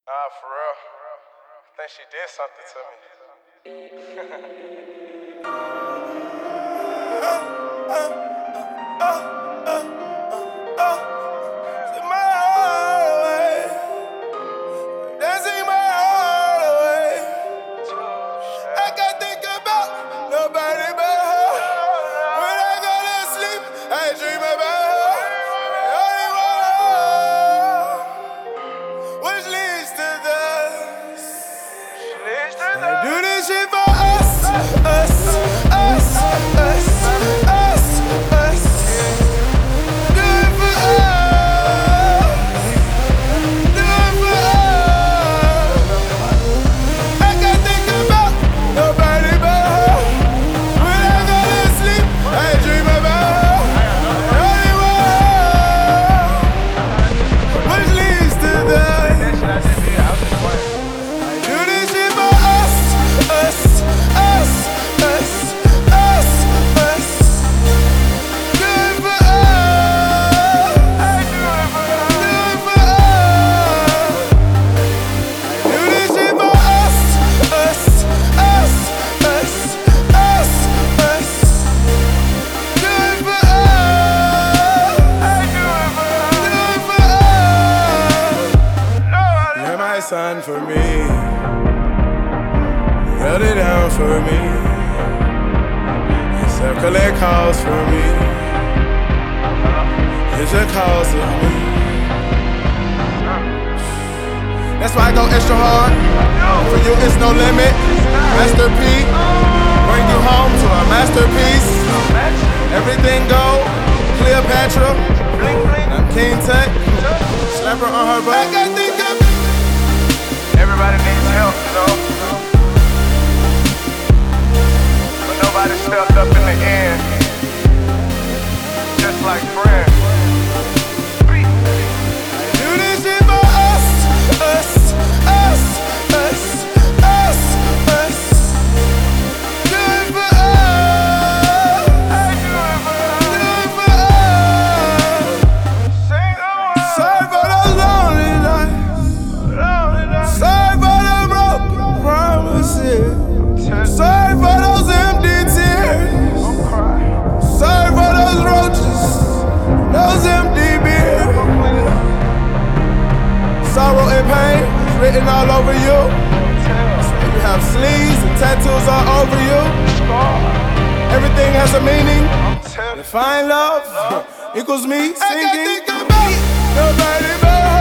Nah, for real. I think she did something to me. Take my heart away. Dancing my heart away. I can't think about nobody but her. When I go to sleep, I dream about her. The only one which leads to this. I do this shit for us. Do it for us. Do it for us. I can't think about nobody but her. When I go to sleep, I dream about her. The only one which leads to this. Do this shit for us. Do it for us. Do it for us. Do this shit for us. Do it for us. Do it for us. You're my son for me. Held it down for me. Circle that calls for me. It's a cause of me. That's why I go extra hard. For you, it's no limit. Master P, bring you home to a masterpiece. Everything go. Cleopatra, I'm King Tut. Slap her on her butt. I can't think of it. Everybody needs help, you know. Nobody stepped up in the end, just like friends. Do this shit for us. Do it for us. Do it for us. Sorry for those lonely nights. Sorry for the broken promises. Sorry for those empty tears. Sorry for those roaches, those empty beers. Sorrow and pain is written all over you. So you have sleeves and tattoos all over you. Everything has a meaning. Define love equals me singing. I can't think about nobody but her.